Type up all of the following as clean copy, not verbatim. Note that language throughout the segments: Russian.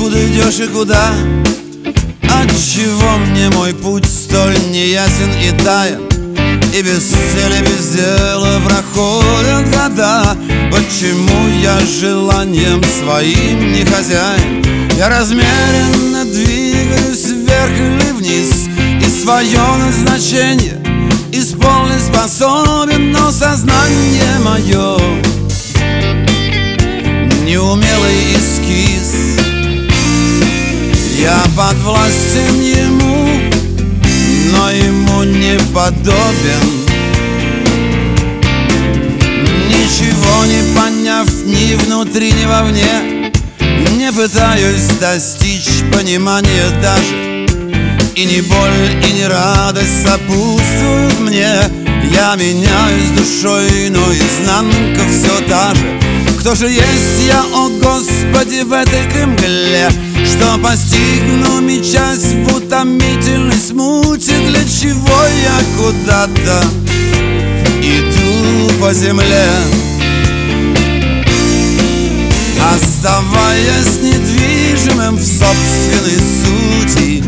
Откуда идешь и куда? Отчего мне мой путь столь неясен и таен? И без цели, без дела проходят года. Почему я желанием своим не хозяин? Я размеренно двигаюсь вверх или вниз, и свое назначение исполнить способен, но сознание мое неумелый эскиз. Я подвластен ему, но ему не подобен. Ничего не поняв ни внутри, ни вовне, не пытаюсь достичь понимания даже. И ни боль, и ни радость сопутствуют мне. Я меняюсь душой, но изнанка все та же. Кто же есть я, о Господи, в этой мгле? Что постигну, мечась в утомительной смуте? Для чего я куда-то иду по земле, оставаясь недвижимым в собственной сути?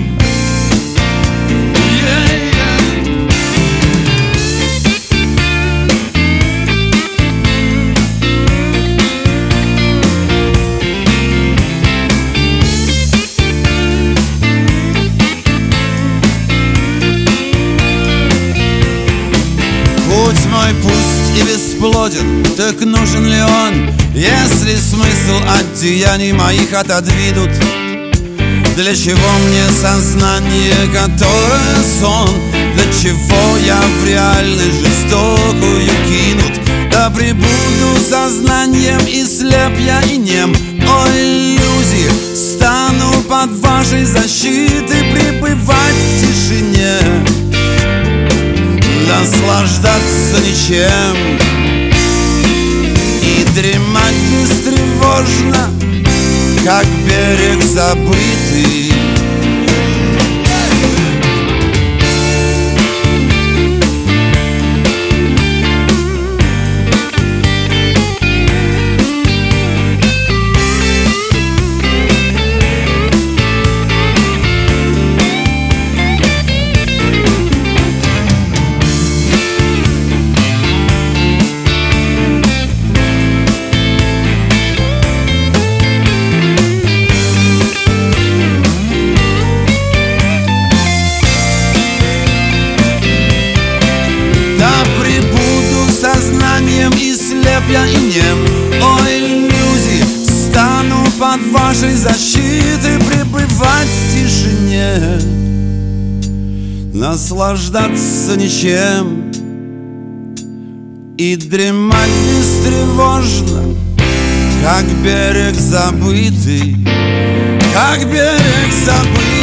Путь мой пусть и бесплоден, так нужен ли он, если смысл от деяний моих отодвинут? Для чего мне сознание, которое сон? Для чего я в реальность жестокую кинут? Да пребуду сознанием и слеп я и нем. О, иллюзии, стану под вашей защитой, пребывать в тишине, наслаждаться ничем и дремать бестревожно, как берег забытый. Сознанием и слеп я и нем. О, иллюзии, стану под вашей защитой, пребывать в тишине, наслаждаться ничем и дремать бестревожно, как берег забытый, как берег забытый.